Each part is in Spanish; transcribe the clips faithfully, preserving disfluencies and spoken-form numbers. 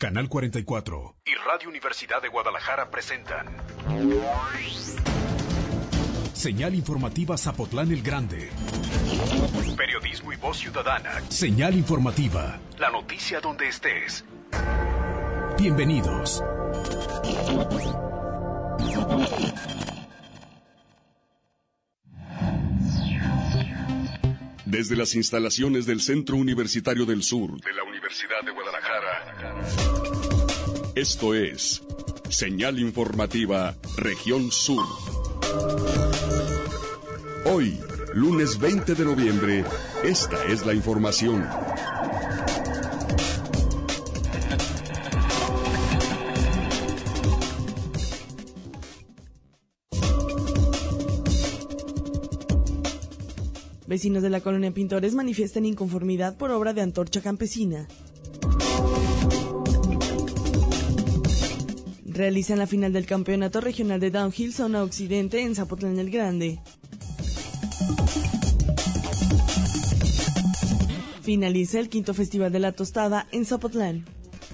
Canal cuarenta y cuatro y Radio Universidad de Guadalajara presentan Señal Informativa Zapotlán el Grande. Periodismo y voz ciudadana. Señal Informativa. La noticia donde estés. Bienvenidos. Desde las instalaciones del Centro Universitario del Sur de la Universidad de Guadalajara, esto es Señal Informativa Región Sur. Hoy, lunes veinte de noviembre, esta es la información. Vecinos de la colonia Pintores manifiestan inconformidad por obra de antorcha campesina. Realizan la final del Campeonato Regional de Downhill Zona Occidente en Zapotlán el Grande. Finaliza el quinto Festival de la Tostada en Zapotlán.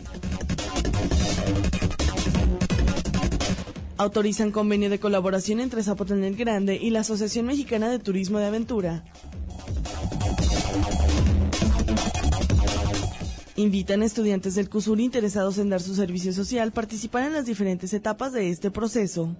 Autorizan convenio de colaboración entre Zapotlán el Grande y la Asociación Mexicana de Turismo de Aventura. Invitan a estudiantes del CUSUR interesados en dar su servicio social participar en las diferentes etapas de este proceso.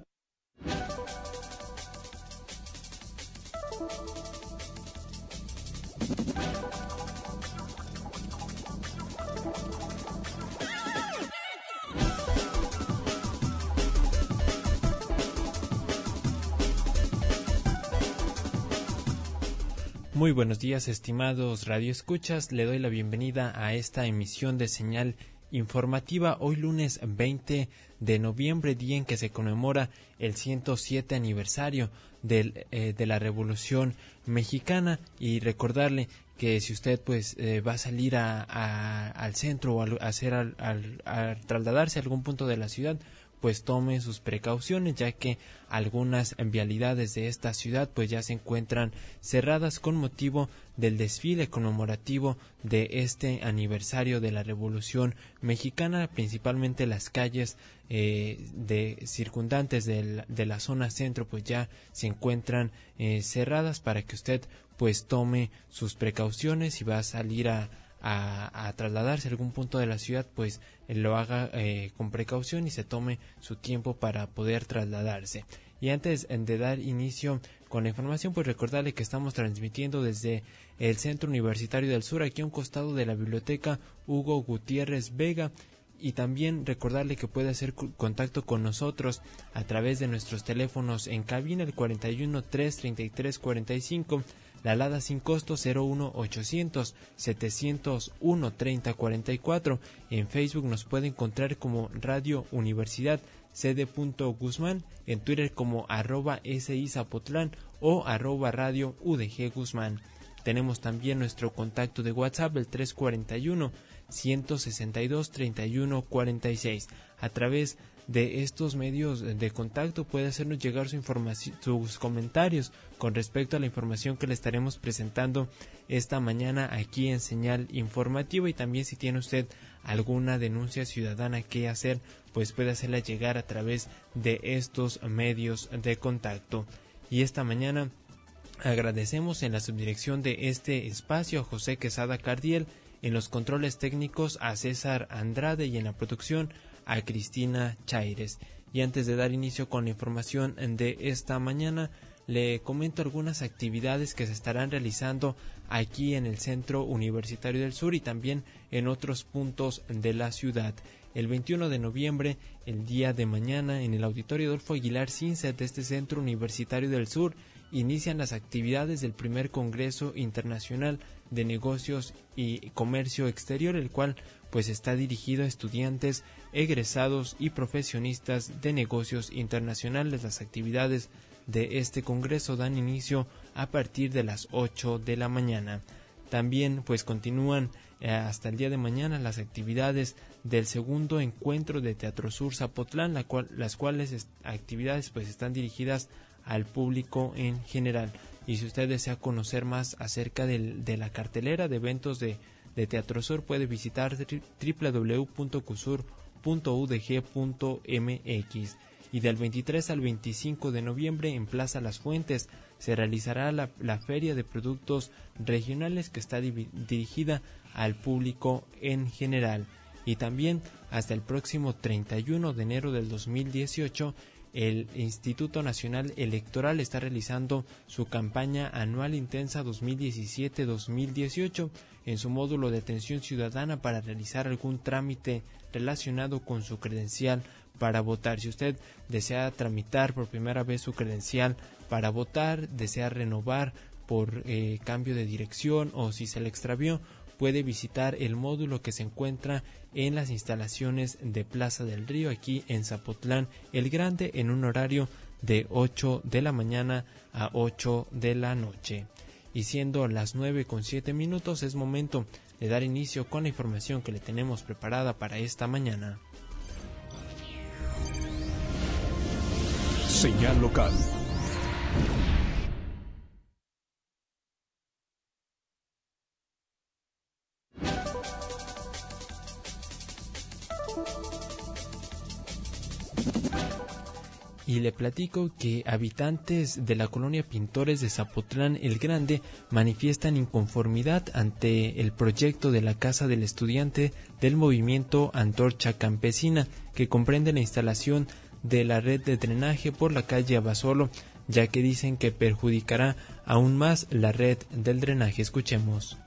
Muy buenos días, estimados radioescuchas. Le doy la bienvenida a esta emisión de Señal Informativa. Hoy lunes veinte de noviembre, día en que se conmemora el ciento siete aniversario del, eh, de la Revolución Mexicana, y recordarle que si usted pues eh, va a salir a, a, al centro o a, a hacer al, al, a trasladarse a algún punto de la ciudad, pues tome sus precauciones, ya que algunas vialidades de esta ciudad pues ya se encuentran cerradas con motivo del desfile conmemorativo de este aniversario de la Revolución Mexicana. Principalmente las calles eh, de circundantes de, de la zona centro pues ya se encuentran eh, cerradas, para que usted pues tome sus precauciones. Y va a salir a A, a trasladarse a algún punto de la ciudad, pues eh, lo haga eh, con precaución y se tome su tiempo para poder trasladarse. Y antes de dar inicio con la información, pues recordarle que estamos transmitiendo desde el Centro Universitario del Sur, aquí a un costado de la Biblioteca Hugo Gutiérrez Vega. Y también recordarle que puede hacer contacto con nosotros a través de nuestros teléfonos en cabina, el cuarenta y uno, tres treinta y tres, cuarenta y cinco, la alada sin costo cero uno ochocientos, setecientos uno, treinta cuarenta y cuatro. En Facebook nos puede encontrar como Radio Universidad C punto Guzmán, en Twitter como arroba S I Zapotlán o arroba Radio U D G Guzmán. Tenemos también nuestro contacto de WhatsApp, el tres cuarenta y uno, ciento sesenta y dos, treinta y uno cuarenta y seis. A través de estos medios de contacto puede hacernos llegar su información, sus comentarios con respecto a la información que le estaremos presentando esta mañana aquí en Señal Informativa. Y también, si tiene usted alguna denuncia ciudadana que hacer, pues puede hacerla llegar a través de estos medios de contacto. Y esta mañana agradecemos en la subdirección de este espacio a José Quesada Cardiel, en los controles técnicos a César Andrade y en la producción a Cristina Chaires. Y antes de dar inicio con la información de esta mañana, le comento algunas actividades que se estarán realizando aquí en el Centro Universitario del Sur y también en otros puntos de la ciudad. El veintiuno de noviembre, el día de mañana, en el Auditorio Adolfo Aguilar Sinset de este Centro Universitario del Sur, inician las actividades del primer Congreso Internacional de Negocios y Comercio Exterior, el cual pues está dirigido a estudiantes, egresados y profesionistas de negocios internacionales. Las actividades de este congreso dan inicio a partir de las ocho de la mañana. También pues continúan eh, hasta el día de mañana las actividades del segundo encuentro de Teatro Sur Zapotlán, la cual, las cuales est- actividades pues están dirigidas al público en general. Y si usted desea conocer más acerca del, de la cartelera de eventos de, de Teatro Sur puede visitar doble u doble u doble u punto cusur punto u d g punto m x. Y del veintitrés al veinticinco de noviembre en Plaza Las Fuentes se realizará la, la Feria de Productos Regionales, que está di- dirigida al público en general. Y también hasta el próximo treinta y uno de enero del dos mil dieciocho, el Instituto Nacional Electoral está realizando su campaña anual intensa dos mil diecisiete dos mil dieciocho en su módulo de atención ciudadana para realizar algún trámite relacionado con su credencial para votar. Si usted desea tramitar por primera vez su credencial para votar, desea renovar por eh, cambio de dirección, o si se le extravió, puede visitar el módulo que se encuentra en las instalaciones de Plaza del Río, aquí en Zapotlán el Grande, en un horario de ocho de la mañana a ocho de la noche. Y siendo las nueve con siete minutos, es momento de dar inicio con la información que le tenemos preparada para esta mañana. Señal local. Y le platico que habitantes de la colonia Pintores de Zapotlán el Grande manifiestan inconformidad ante el proyecto de la Casa del Estudiante del movimiento Antorcha Campesina, que comprende la instalación de la red de drenaje por la calle Abasolo, ya que dicen que perjudicará aún más la red del drenaje. Escuchemos.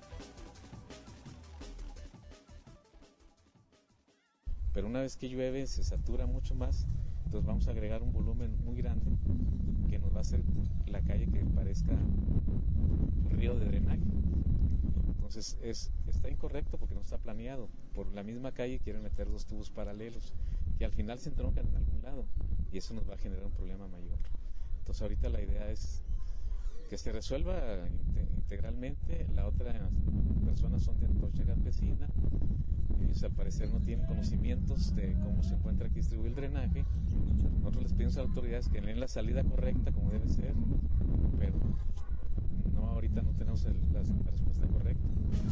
Pero una vez que llueve se satura mucho más, entonces vamos a agregar un volumen muy grande que nos va a hacer la calle que parezca un río de drenaje. Entonces es, está incorrecto porque no está planeado. Por la misma calle quieren meter dos tubos paralelos que al final se entroncan en algún lado y eso nos va a generar un problema mayor. Entonces ahorita la idea es que se resuelva integralmente. La otra personas son de Antorcha Campesina. Ellos al parecer no tienen conocimientos de cómo se encuentra aquí distribuido el drenaje. Nosotros les pedimos a las autoridades que den la salida correcta como debe ser, pero no, ahorita no tenemos el, la, la respuesta correcta.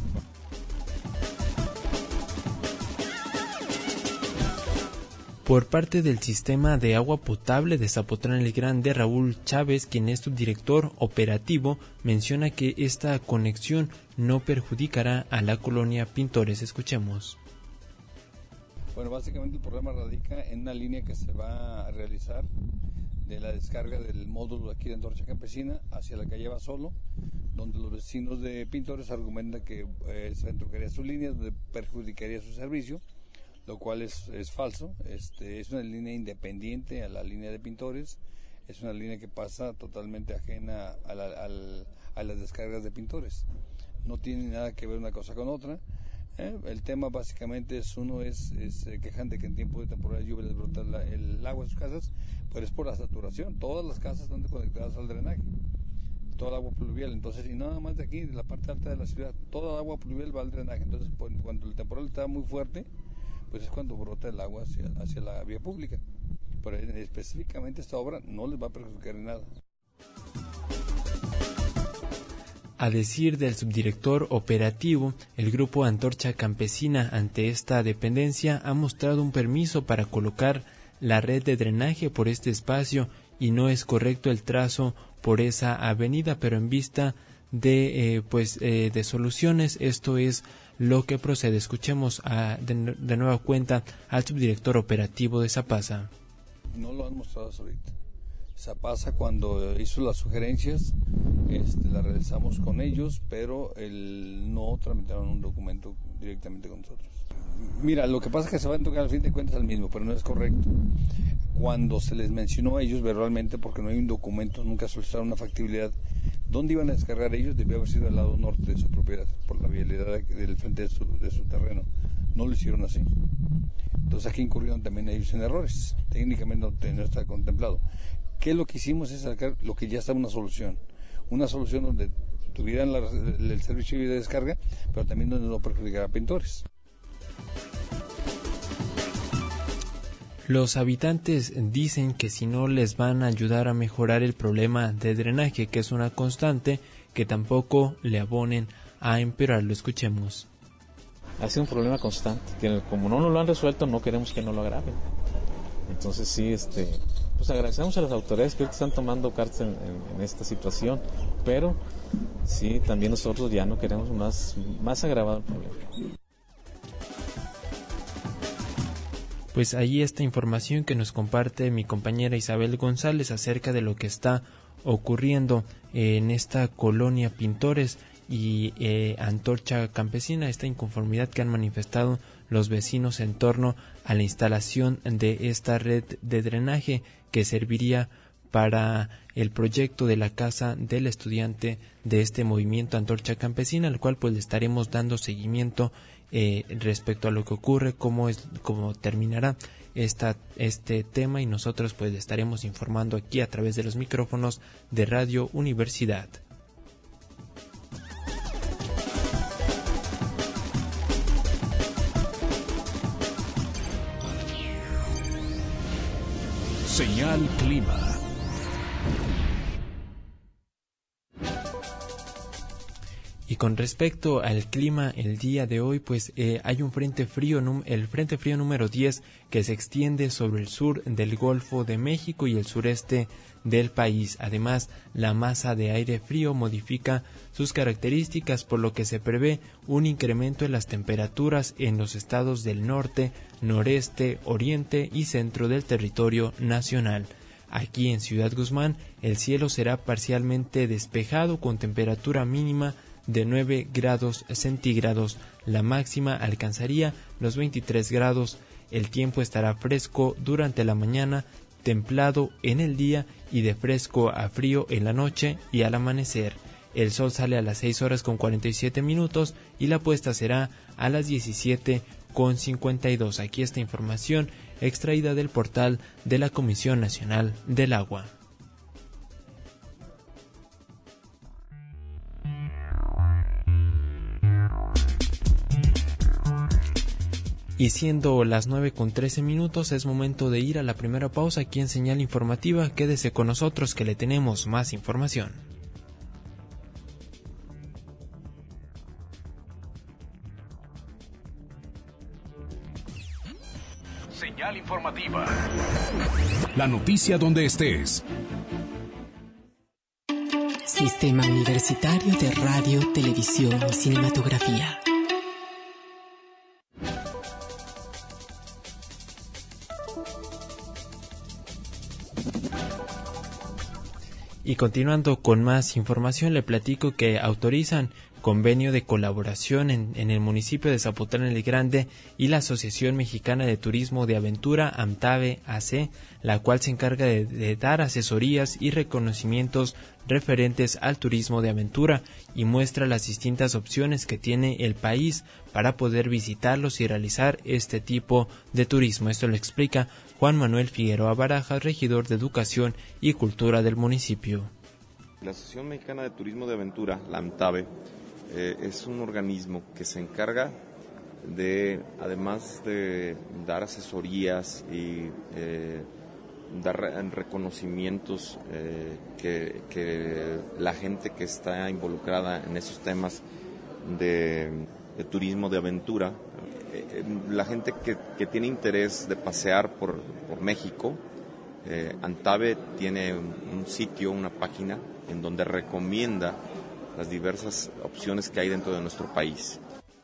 Por parte del sistema de agua potable de Zapotlán el Grande, Raúl Chávez, quien es subdirector operativo, menciona que esta conexión no perjudicará a la colonia Pintores. Escuchemos. Bueno, básicamente el problema radica en una línea que se va a realizar de la descarga del módulo aquí de Antorcha Campesina hacia la calle Basolo, donde los vecinos de Pintores argumentan que eh, se entroncaría su línea, donde perjudicaría su servicio, lo cual es, es falso. Este, es una línea independiente a la línea de Pintores, es una línea que pasa totalmente ajena a, la, al, a las descargas de Pintores. No tiene nada que ver una cosa con otra. ¿eh? El tema básicamente es, uno es, es eh, quejan de que en tiempo de temporada de lluvia les brota la, el agua en sus casas, pero es por la saturación. Todas las casas están conectadas al drenaje, toda el agua pluvial. Entonces, y nada más de aquí, de la parte alta de la ciudad, toda el agua pluvial va al drenaje. Entonces, cuando el temporal está muy fuerte, pues es cuando brota el agua hacia, hacia la vía pública. Pero específicamente esta obra no les va a perjudicar en nada. A decir del subdirector operativo, el grupo Antorcha Campesina ante esta dependencia ha mostrado un permiso para colocar la red de drenaje por este espacio y no es correcto el trazo por esa avenida, pero en vista de eh, pues eh, de soluciones, esto es lo que procede. Escuchemos a, de, de nueva cuenta al subdirector operativo de Zapasa. No lo han mostrado hasta ahorita. Zapasa, cuando hizo las sugerencias, este, las realizamos con ellos, pero el, no tramitaron un documento directamente con nosotros. Mira, lo que pasa es que se va a tocar al fin de cuentas al mismo, pero no es correcto. Cuando se les mencionó a ellos verbalmente, porque no hay un documento, nunca solicitaron una factibilidad, ¿dónde iban a descargar ellos? Debió haber sido al lado norte de su propiedad, por la vialidad del frente de su, de su terreno. No lo hicieron así. Entonces aquí incurrieron también ellos en errores. Técnicamente no, no está contemplado. ¿Qué es lo que hicimos? Es sacar lo que ya está una solución. Una solución donde tuvieran la, el servicio de descarga, pero también donde no perjudicara a Pintores. Los habitantes dicen que si no les van a ayudar a mejorar el problema de drenaje, que es una constante, que tampoco le abonen a empeorar. Lo escuchemos. ha sido un problema constante, que como no nos lo han resuelto, no queremos que no lo agraven. Entonces sí, este, pues agradecemos a las autoridades que ahorita están tomando cartas en, en, en esta situación, pero sí, también nosotros ya no queremos más, más agravado el problema. Pues ahí esta información que nos comparte mi compañera Isabel González acerca de lo que está ocurriendo en esta colonia Pintores y eh, Antorcha Campesina, esta inconformidad que han manifestado los vecinos en torno a la instalación de esta red de drenaje que serviría para el proyecto de la casa del estudiante de este movimiento Antorcha Campesina, al cual pues le estaremos dando seguimiento eh, respecto a lo que ocurre, cómo es, cómo terminará esta, este tema, y nosotros pues le estaremos informando aquí a través de los micrófonos de Radio Universidad. Señal Clima. Y con respecto al clima el día de hoy, pues eh, hay un frente frío, el frente frío número diez, que se extiende sobre el sur del Golfo de México y el sureste del país. Además, la masa de aire frío modifica sus características, por lo que se prevé un incremento en las temperaturas en los estados del norte, noreste, oriente y centro del territorio nacional. Aquí en Ciudad Guzmán, el cielo será parcialmente despejado con temperatura mínima de nueve grados centígrados. La máxima alcanzaría los veintitrés grados. El tiempo estará fresco durante la mañana, templado en el día y de fresco a frío en la noche y al amanecer. El sol sale a las seis horas con cuarenta y siete minutos y la puesta será a las diecisiete con cincuenta y dos. Aquí esta información extraída del portal de la Comisión Nacional del Agua. Y siendo las nueve con trece minutos, es momento de ir a la primera pausa aquí en Señal Informativa. Quédese con nosotros que le tenemos más información. Señal Informativa. La noticia donde estés. Sistema Universitario de Radio, Televisión y Cinematografía. Y continuando con más información, le platico que autorizan convenio de colaboración en, en el municipio de Zapotlán el Grande y la Asociación Mexicana de Turismo de Aventura, AMTAVE A C, la cual se encarga de, de dar asesorías y reconocimientos referentes al turismo de aventura y muestra las distintas opciones que tiene el país para poder visitarlos y realizar este tipo de turismo. Esto lo explica Juan Manuel Figueroa Barajas, regidor de Educación y Cultura del municipio. La Asociación Mexicana de Turismo de Aventura, la AMTAVE, eh, es un organismo que se encarga de, además de dar asesorías y eh, dar reconocimientos eh, que, que la gente que está involucrada en esos temas de, de turismo de aventura, eh, la gente que, que tiene interés de pasear por, por México, eh, AMTAVE tiene un, un sitio, una página en donde recomienda las diversas opciones que hay dentro de nuestro país.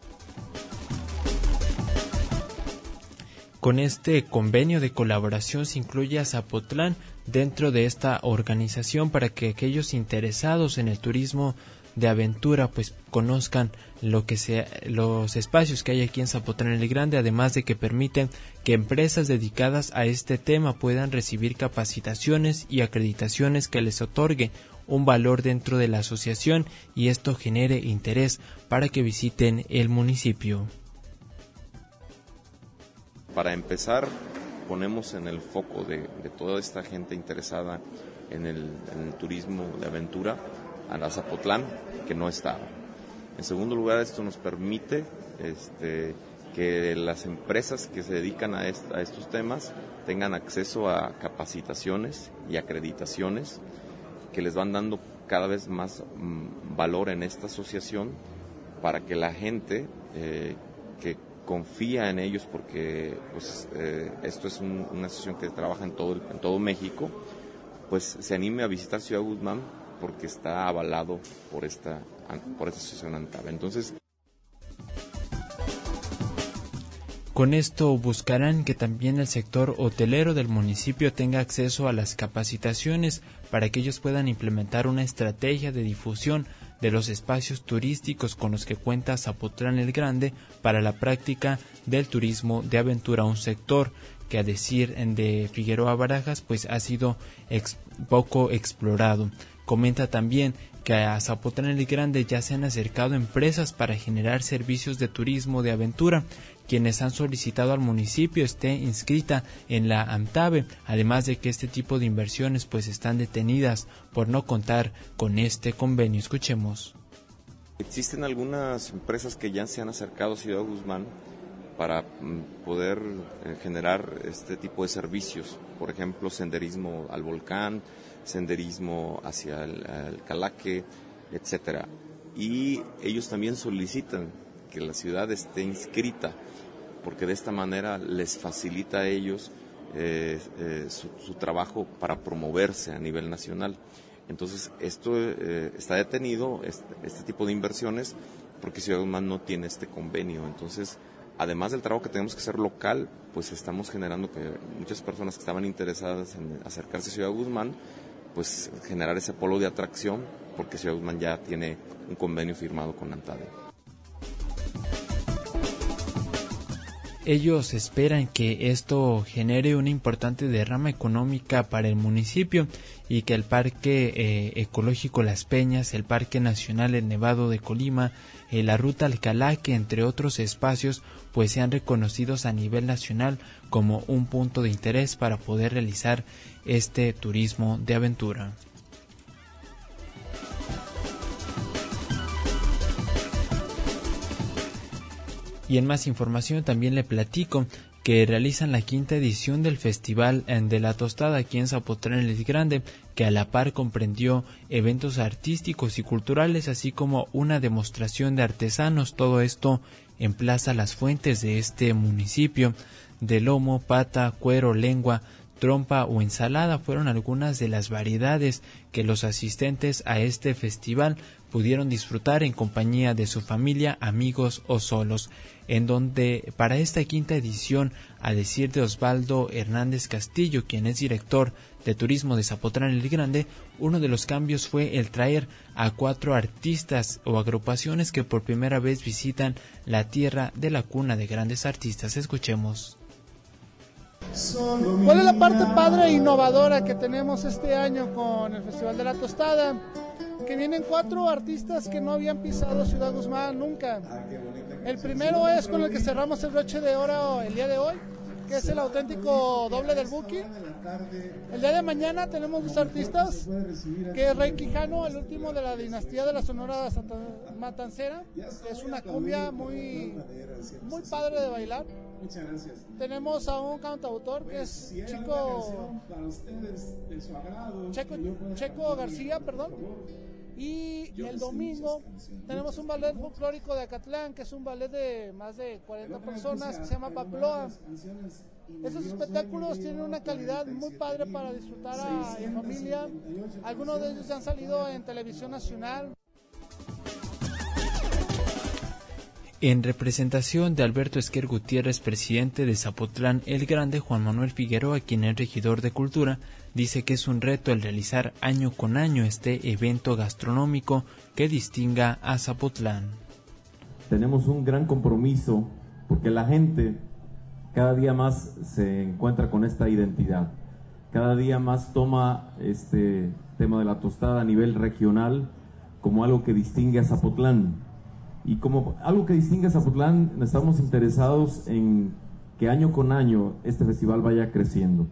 Con este convenio de colaboración se incluye a Zapotlán dentro de esta organización para que aquellos interesados en el turismo de aventura pues conozcan lo que sea, los espacios que hay aquí en Zapotlán el Grande, además de que permiten que empresas dedicadas a este tema puedan recibir capacitaciones y acreditaciones que les otorgue un valor dentro de la asociación y esto genere interés para que visiten el municipio. Para empezar, ponemos en el foco de, de toda esta gente interesada en el, en el turismo de aventura a la Zapotlán, que no estaba. En segundo lugar, esto nos permite este, que las empresas que se dedican a, est- a estos temas tengan acceso a capacitaciones y acreditaciones que les van dando cada vez más mmm, valor en esta asociación para que la gente eh, que confía en ellos porque pues, eh, esto es un, una asociación que trabaja en todo, el, en todo México, pues se anime a visitar Ciudad Guzmán porque está avalado por esta, por esta asociación ANTABE. Entonces, con esto buscarán que también el sector hotelero del municipio tenga acceso a las capacitaciones para que ellos puedan implementar una estrategia de difusión de los espacios turísticos con los que cuenta Zapotlán el Grande para la práctica del turismo de aventura, un sector que a decir de Figueroa Barajas pues ha sido ex, poco explorado. Comenta también que a Zapotlán el Grande ya se han acercado empresas para generar servicios de turismo de aventura, quienes han solicitado al municipio esté inscrita en la ANTABE, además de que este tipo de inversiones pues están detenidas por no contar con este convenio. Escuchemos. Existen algunas empresas que ya se han acercado a Ciudad Guzmán para poder eh, generar este tipo de servicios, por ejemplo, senderismo al volcán, senderismo hacia el, el Calaque, etcétera. Y ellos también solicitan que la ciudad esté inscrita, porque de esta manera les facilita a ellos eh, eh, su, su trabajo para promoverse a nivel nacional. Entonces, esto eh, está detenido, este, este tipo de inversiones, porque Ciudad Guzmán no tiene este convenio. Entonces, además del trabajo que tenemos que hacer local, pues estamos generando que muchas personas que estaban interesadas en acercarse a Ciudad Guzmán, pues generar ese polo de atracción, porque Ciudad Guzmán ya tiene un convenio firmado con ANTABE. Ellos esperan que esto genere una importante derrama económica para el municipio y que el Parque eh, Ecológico Las Peñas, el Parque Nacional El Nevado de Colima, eh, la Ruta al Calaque, entre otros espacios, pues sean reconocidos a nivel nacional como un punto de interés para poder realizar este turismo de aventura. Y en más información también le platico que realizan la quinta edición del Festival de la Tostada aquí en Zapotlán el Grande, que a la par comprendió eventos artísticos y culturales, así como una demostración de artesanos, todo esto en Plaza Las Fuentes de este municipio. De lomo, pata, cuero, lengua, trompa o ensalada fueron algunas de las variedades que los asistentes a este festival pudieron disfrutar en compañía de su familia, amigos o solos, en donde para esta quinta edición, a decir de Osvaldo Hernández Castillo, quien es director de turismo de Zapotlán el Grande, uno de los cambios fue el traer a cuatro artistas o agrupaciones que por primera vez visitan la tierra de la cuna de grandes artistas. Escuchemos. ¿Cuál es la parte padre e innovadora que tenemos este año con el Festival de la Tostada? Que vienen cuatro artistas que no habían pisado Ciudad Guzmán nunca. El primero es con el que cerramos el broche de oro el día de hoy, que es el auténtico doble del Buki. El día de mañana tenemos dos artistas, que es Rey Quijano, el último de la dinastía de la Sonora Santa Matancera, que es una cumbia muy, muy padre de bailar. Tenemos a un cantautor que es Chico, Checo, Checo García, perdón. Y el domingo tenemos un ballet folclórico de Acatlán, que es un ballet de más de cuarenta personas, que se llama Paploa. Esos espectáculos tienen una calidad muy padre para disfrutar a, en familia. Algunos de ellos ya han salido en televisión nacional. En representación de Alberto Esquer Gutiérrez, presidente de Zapotlán el Grande, Juan Manuel Figueroa, quien es regidor de Cultura, dice que es un reto el realizar año con año este evento gastronómico que distinga a Zapotlán. Tenemos un gran compromiso porque la gente cada día más se encuentra con esta identidad, cada día más toma este tema de la tostada a nivel regional como algo que distingue a Zapotlán. Y como algo que distingue a Zapotlán, estamos interesados en que año con año este festival vaya creciendo.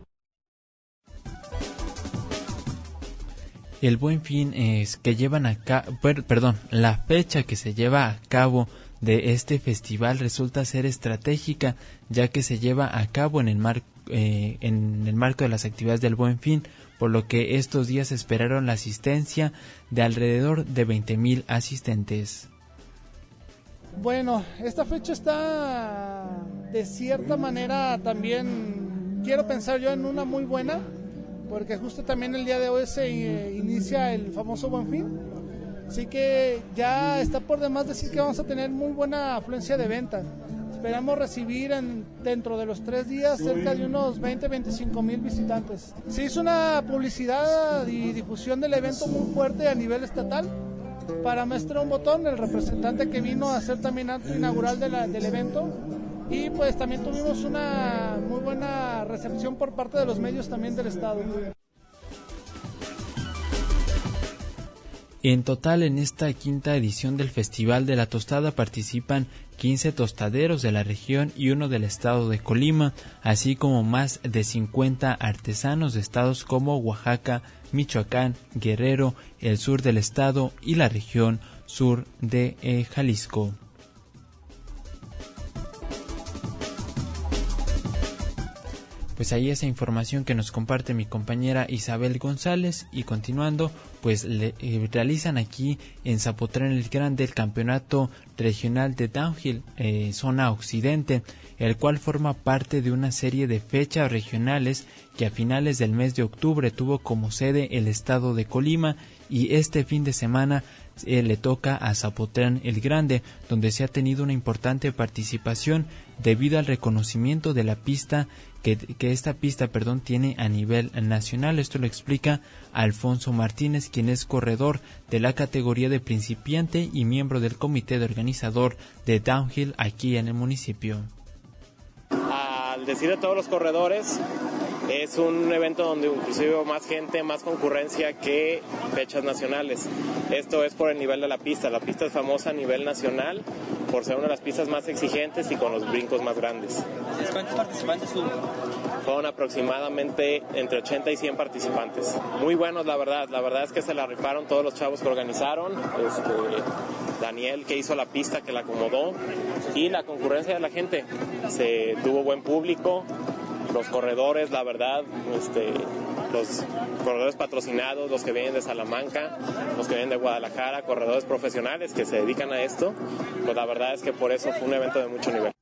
El Buen Fin es que llevan a cabo, perdón, la fecha que se lleva a cabo de este festival resulta ser estratégica, ya que se lleva a cabo en el mar, eh, en el marco de las actividades del Buen Fin, por lo que estos días esperaron la asistencia de alrededor de veinte mil asistentes. Bueno, esta fecha está de cierta manera también, quiero pensar yo en una muy buena, porque justo también el día de hoy se eh, inicia el famoso Buen Fin, así que ya está por demás decir que vamos a tener muy buena afluencia de venta. Esperamos recibir en, dentro de los tres días cerca de unos veinte a veinticinco mil visitantes. Se hizo una publicidad y difusión del evento muy fuerte a nivel estatal para Mestre Un Botón, el representante que vino a hacer también acto inaugural de la, del evento, y pues también tuvimos una muy buena recepción por parte de los medios también del estado. En total, en esta quinta edición del Festival de la Tostada participan quince tostaderos de la región y uno del estado de Colima, así como más de cincuenta artesanos de estados como Oaxaca, Michoacán, Guerrero, el sur del estado y la región sur de eh, Jalisco. Pues ahí esa información que nos comparte mi compañera Isabel González, y continuando, pues le, eh, realizan aquí en Zapotlán el Grande el campeonato regional de Downhill eh, zona occidente, el cual forma parte de una serie de fechas regionales que a finales del mes de octubre tuvo como sede el estado de Colima, y este fin de semana eh, le toca a Zapotlán el Grande, donde se ha tenido una importante participación debido al reconocimiento de la pista que, que esta pista perdón, tiene a nivel nacional. Esto lo explica Alfonso Martínez, quien es corredor de la categoría de principiante y miembro del comité de organizador de Downhill aquí en el municipio. Al decir de todos los corredores, es un evento donde inclusive más gente, más concurrencia que fechas nacionales. Esto es por el nivel de la pista. La pista es famosa a nivel nacional por ser una de las pistas más exigentes y con los brincos más grandes. ¿Cuántos participantes hubo? Fueron aproximadamente entre ochenta y cien participantes. Muy buenos, la verdad. La verdad es que se la rifaron todos los chavos que organizaron. Este, Daniel, que hizo la pista, que la acomodó, y la concurrencia de la gente. Se tuvo buen público. Los corredores, la verdad, este, los corredores patrocinados, los que vienen de Salamanca, los que vienen de Guadalajara, corredores profesionales que se dedican a esto, pues la verdad es que por eso fue un evento de mucho nivel.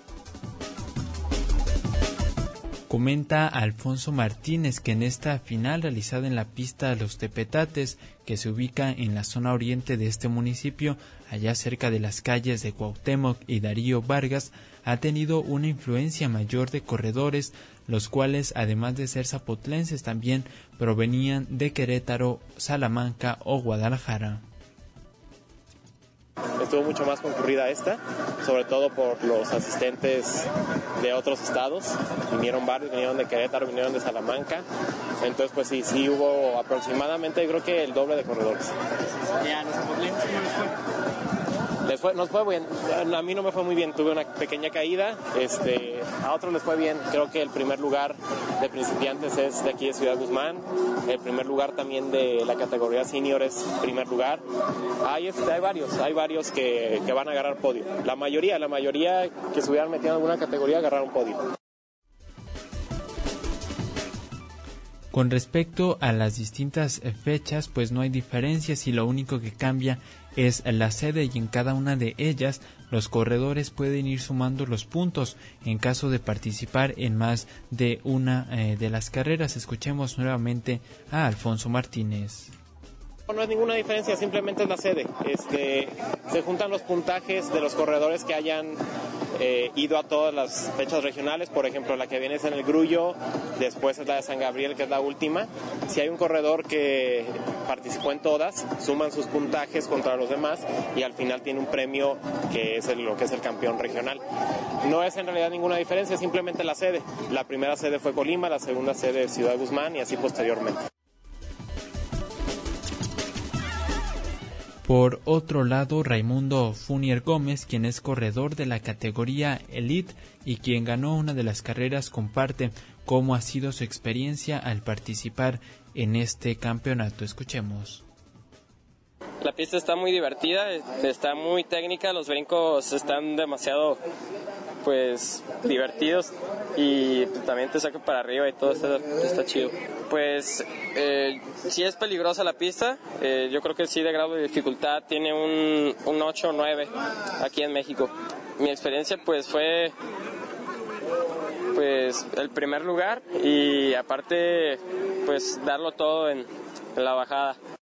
Comenta Alfonso Martínez que en esta final realizada en la pista Los Tepetates, que se ubica en la zona oriente de este municipio, allá cerca de las calles de Cuauhtémoc y Darío Vargas, ha tenido una influencia mayor de corredores, los cuales además de ser zapotlenses también provenían de Querétaro, Salamanca o Guadalajara. Estuvo mucho más concurrida esta, sobre todo por los asistentes de otros estados. Vinieron varios, vinieron de Querétaro, vinieron de Salamanca. Entonces, pues sí, sí hubo aproximadamente, creo que el doble de corredores. ¿Y a los zapotlenses cómo les fue? Les fue, nos fue bien. A mí no me fue muy bien, tuve una pequeña caída. Este, a otros les fue bien. Creo que el primer lugar de principiantes es de aquí de Ciudad Guzmán. El primer lugar también de la categoría senior es primer lugar. Hay, este, hay varios, hay varios que, que van a agarrar podio. La mayoría, la mayoría que se hubieran metido en alguna categoría agarraron podio. Con respecto a las distintas fechas, pues no hay diferencias y lo único que cambia es la sede, y en cada una de ellas los corredores pueden ir sumando los puntos en caso de participar en más de una eh, de las carreras. Escuchemos nuevamente a Alfonso Martínez. No es ninguna diferencia, simplemente es la sede. Este, se juntan los puntajes de los corredores que hayan eh, ido a todas las fechas regionales. Por ejemplo, la que viene es en el Grullo, después es la de San Gabriel, que es la última. Si hay un corredor que participó en todas, suman sus puntajes contra los demás y al final tiene un premio que es el, lo que es el campeón regional. No es en realidad ninguna diferencia, simplemente la sede. La primera sede fue Colima, la segunda sede Ciudad Guzmán y así posteriormente. Por otro lado, Raimundo Funier Gómez, quien es corredor de la categoría Elite y quien ganó una de las carreras, comparte cómo ha sido su experiencia al participar en este campeonato. Escuchemos. La pista está muy divertida, está muy técnica, los brincos están demasiado pues divertidos. y pues, también te saca para arriba y todo está, está chido. Pues eh, sí es peligrosa la pista, eh, yo creo que sí de grado de dificultad tiene un, un ocho o nueve aquí en México. Mi experiencia pues fue pues el primer lugar y aparte pues darlo todo en, en la bajada.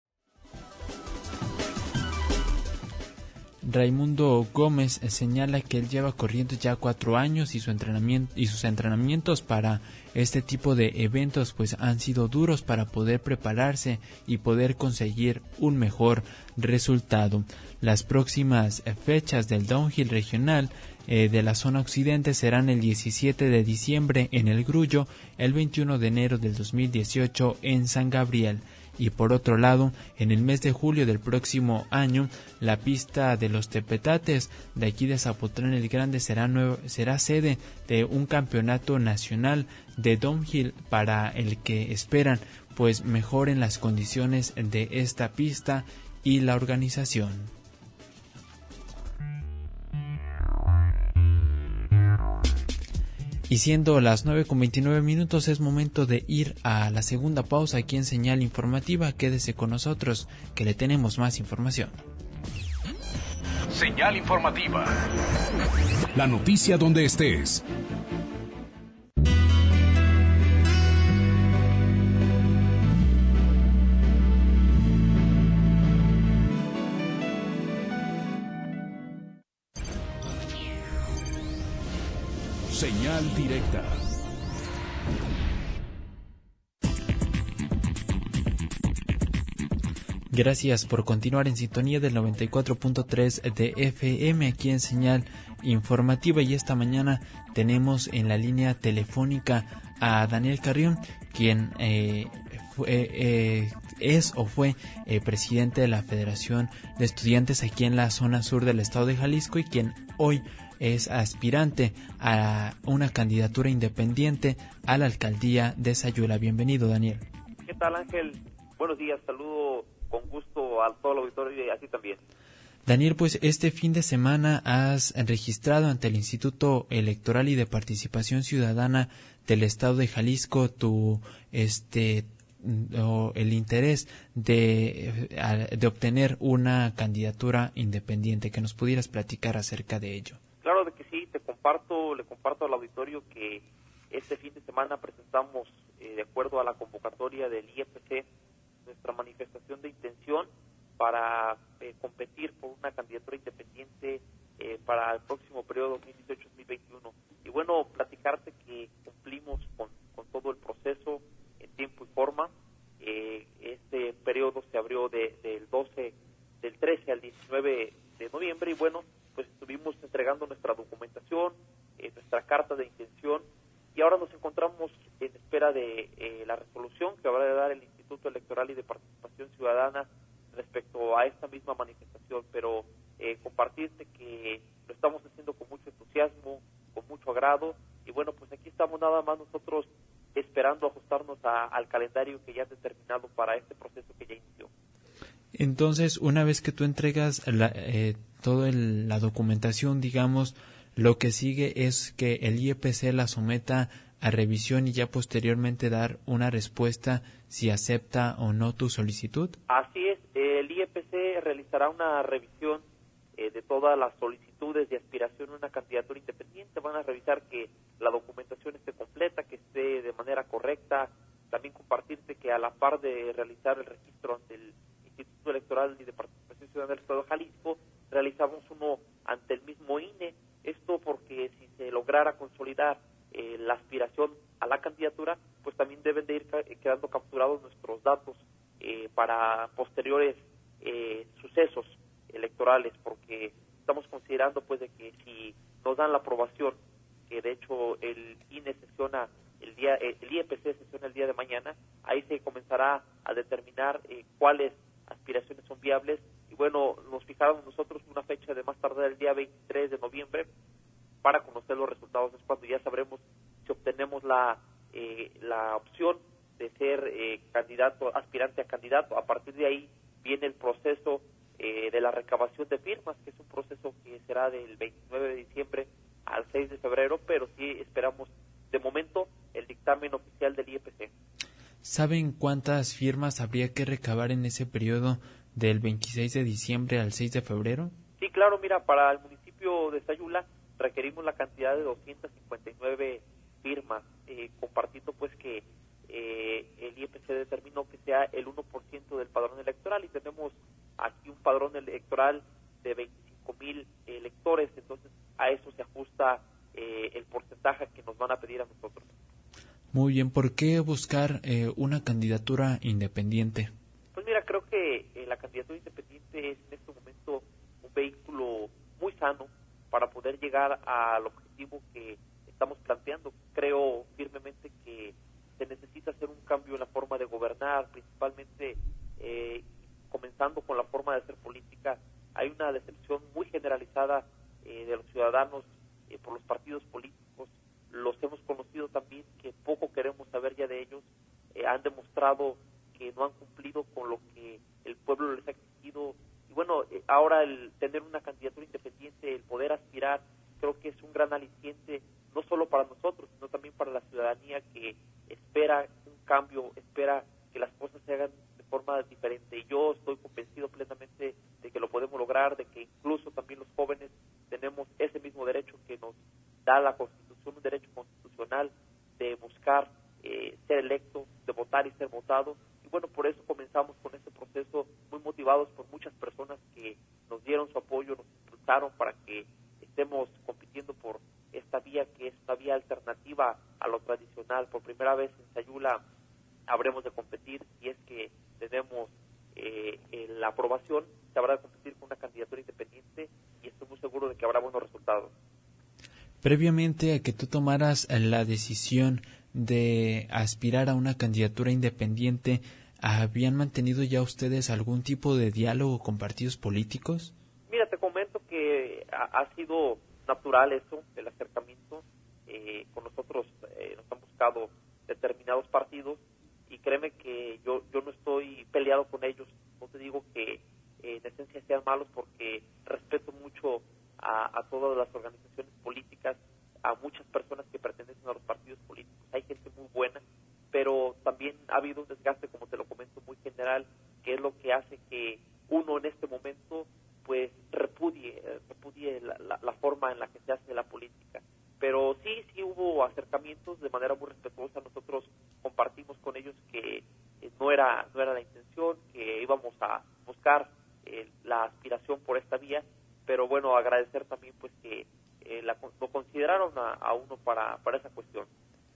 Raimundo Gómez señala que él lleva corriendo ya cuatro años y su entrenamiento y sus entrenamientos para este tipo de eventos pues han sido duros para poder prepararse y poder conseguir un mejor resultado. Las próximas fechas del downhill regional eh, de la zona occidente serán el diecisiete de diciembre en El Grullo, el veintiuno de enero del dos mil dieciocho en San Gabriel. Y por otro lado, en el mes de julio del próximo año, la pista de los Tepetates de aquí de Zapotlán el Grande será, nuevo, será sede de un campeonato nacional de downhill para el que esperan pues mejoren las condiciones de esta pista y la organización. Y siendo las nueve con veintinueve minutos es momento de ir a la segunda pausa aquí en Señal Informativa. Quédese con nosotros que le tenemos más información. Señal Informativa. La noticia donde estés. Señal directa. Gracias por continuar en sintonía del noventa y cuatro punto tres de F M aquí en Señal Informativa, y esta mañana tenemos en la línea telefónica a Daniel Carrión, quien eh, fue, eh, es o fue eh, presidente de la Federación de Estudiantes aquí en la zona sur del estado de Jalisco y quien hoy es aspirante a una candidatura independiente a la alcaldía de Sayula. Bienvenido, Daniel. ¿Qué tal, Ángel? Buenos días, saludo con gusto a todo el auditorio y a ti también. Daniel, pues este fin de semana has registrado ante el Instituto Electoral y de Participación Ciudadana del estado de Jalisco tu este o el interés de, de obtener una candidatura independiente. Que nos pudieras platicar acerca de ello. Claro de que sí, te comparto, le comparto al auditorio que este fin de semana presentamos, eh, de acuerdo a la convocatoria del I E P C, nuestra manifestación de intención para eh, competir por una candidatura independiente eh, para el próximo periodo dos mil dieciocho a dos mil veintiuno. Y bueno, platicarte que cumplimos con, con todo el proceso en tiempo y forma. Eh, este periodo se abrió de, del doce, del trece al diecinueve de noviembre, y bueno, pues estuvimos entregando nuestra documentación, eh, nuestra carta de intención, y ahora nos encontramos en espera de eh, la resolución que habrá de dar el Instituto Electoral y de Participación Ciudadana respecto a esta misma manifestación, pero eh, compartirte que lo estamos haciendo con mucho entusiasmo, con mucho agrado, y bueno, pues aquí estamos nada más nosotros esperando ajustarnos a, al calendario que ya han determinado para este proceso que ya inició. Entonces, una vez que tú entregas la, eh, toda el, la documentación, digamos, lo que sigue es que el I E P C la someta a revisión y ya posteriormente dar una respuesta si acepta o no tu solicitud. Así es, el I E P C realizará una revisión eh, de todas las solicitudes de aspiración a una candidatura independiente. Van a revisar que la documentación esté completa, que esté de manera correcta. También compartirte que a la par de realizar el registro ante el Instituto Electoral y de Participación Ciudadana del Estado de Jalisco, realizamos uno ante el mismo I N E. Esto porque si se lograra consolidar eh, la aspiración a la candidatura, pues también deben de ir ca- quedando capturados nuestros datos eh, para posteriores eh, sucesos electorales, porque estamos considerando pues de que si nos dan la aprobación, que de hecho el I N E sesiona el día, eh, el I E P C sesiona el día de mañana, ahí se comenzará a determinar eh, cuáles aspiraciones son viables, y bueno, nos fijaron nosotros una fecha de más tardar el día veintitrés de noviembre para conocer los resultados. Es cuando ya sabremos si obtenemos la eh, la opción de ser eh, candidato, aspirante a candidato. A partir de ahí viene el proceso eh, de la recabación de firmas, que es un proceso que será del veintinueve de diciembre al seis de febrero, pero sí esperamos de momento el dictamen oficial del I E P C. ¿Saben cuántas firmas habría que recabar en ese periodo del veintiséis de diciembre al seis de febrero? Sí, claro, mira, para el municipio de Sayula requerimos la cantidad de doscientas cincuenta y nueve firmas, eh, compartiendo pues que eh, el I E P C determinó que sea el uno por ciento del padrón electoral y tenemos aquí un padrón electoral de veinticinco mil electores, entonces a eso se ajusta eh, el porcentaje que nos van a pedir a nosotros. Muy bien, ¿por qué buscar eh, una candidatura independiente? Pues mira, creo que eh, la candidatura independiente es en este momento un vehículo muy sano para poder llegar al objetivo que estamos planteando. Creo firmemente que se necesita hacer un cambio en la forma de gobernar, principalmente eh, comenzando con la forma de hacer política. Hay una decepción muy generalizada eh, de los ciudadanos eh, por los partidos políticos. Los hemos conocido también que poco queremos saber ya de ellos. Eh, han demostrado que no han cumplido con lo que el pueblo les ha exigido. Y bueno, eh, ahora el tener una candidatura independiente, el poder aspirar, creo que es un gran aliciente, no solo para nosotros, sino también para la ciudadanía que espera un cambio, espera que las cosas se hagan de forma diferente. Y yo estoy convencido plenamente de que lo podemos lograr, de que incluso también los jóvenes tenemos ese mismo derecho que nos da la Constitución, un derecho constitucional de buscar eh, ser electo, de votar y ser votado. Y bueno, por eso comenzamos con este proceso, muy motivados por muchas personas que nos dieron su apoyo, nos impulsaron para que estemos compitiendo por esta vía que es una vía alternativa a lo tradicional. Por primera vez en Sayula habremos de competir, y es que tenemos eh, la aprobación, se habrá de competir con una candidatura independiente y estoy muy seguro de que habrá buenos resultados. Previamente a que tú tomaras la decisión de aspirar a una candidatura independiente, ¿habían mantenido ya ustedes algún tipo de diálogo con partidos políticos? Mira, te comento que ha, ha sido natural eso, el acercamiento. Eh, con nosotros eh, nos han buscado determinados partidos y créeme que yo yo no estoy peleado con ellos. No te digo que eh, en esencia sean malos, porque respeto mucho a, a todas las organizaciones políticas, a muchas personas que pertenecen a los partidos políticos. Hay gente muy buena, pero también ha habido un desgaste, como te lo comento, muy general, que es lo que hace que uno en este momento pues repudie, repudie la, la, la forma en la que se hace la política. Pero sí, sí hubo acercamientos de manera muy respetuosa. Nosotros compartimos con ellos que eh, no era no era la intención, que íbamos a buscar eh, la aspiración por esta vía, pero bueno, agradecer también pues que eh, la, lo consideraron a, a uno para, para esa cuestión.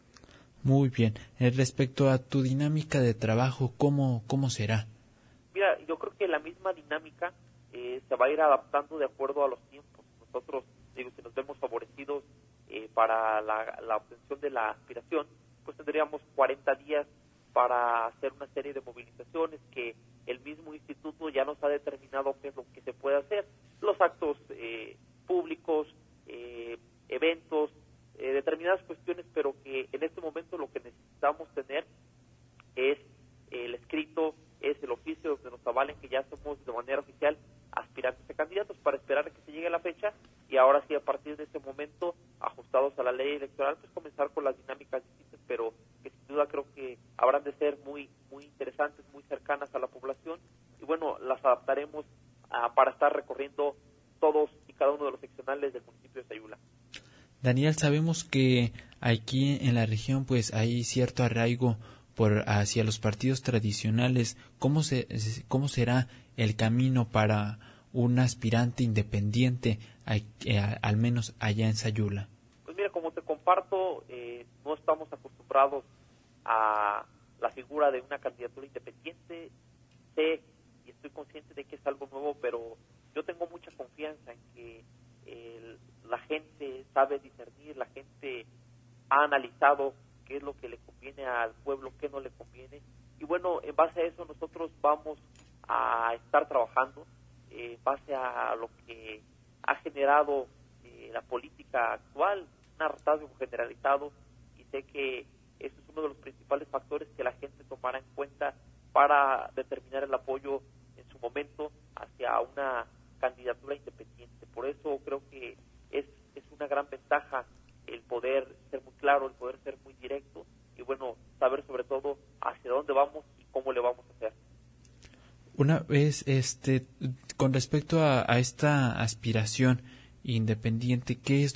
Muy bien. Eh, respecto a tu dinámica de trabajo, ¿cómo, cómo será? Mira, yo creo que la misma dinámica eh, se va a ir adaptando de acuerdo a los tiempos. Nosotros, digo, si nos vemos favorecidos eh, para la, la obtención de la aspiración, pues tendríamos cuarenta días para hacer una serie de movilizaciones que el mismo instituto ya nos ha determinado qué es lo que se puede hacer. Los actos eh, públicos, eh, eventos, eh, determinadas cuestiones, pero que en este momento lo que necesitamos tener es el escrito, es el oficio donde nos avalen que ya somos de manera oficial aspirantes a candidatos, para esperar a que se llegue la fecha y ahora sí, a partir de ese momento, ajustados a la ley electoral, pues comenzar con las dinámicas distintas, pero que sin duda creo que habrán de ser muy muy interesantes, muy cercanas a la población, y bueno, las adaptaremos a, para estar recorriendo todos y cada uno de los seccionales del municipio de Sayula. Daniel, sabemos que aquí en la región pues hay cierto arraigo por hacia los partidos tradicionales. ¿Cómo se cómo será el camino para un aspirante independiente, eh, al menos allá en Sayula? Pues mira, como te comparto, eh, no estamos acostumbrados a la figura de una candidatura independiente. Sé y estoy consciente de que es algo nuevo, pero yo tengo mucha confianza en que eh, la gente sabe discernir, la gente ha analizado qué es lo que le conviene al pueblo, qué no le conviene, y bueno, en base a eso nosotros vamos a estar trabajando, eh, en base a lo que ha generado eh, la política actual, un hartazgo generalizado, y sé que eso es uno de los principales factores que la gente tomará en cuenta para determinar el apoyo en su momento hacia una candidatura independiente. Por eso creo que es, es una gran ventaja el poder ser muy claro, el poder ser muy directo y bueno, saber sobre todo hacia dónde vamos y cómo le vamos a hacer. Una vez, este, con respecto a, a esta aspiración independiente, ¿qué es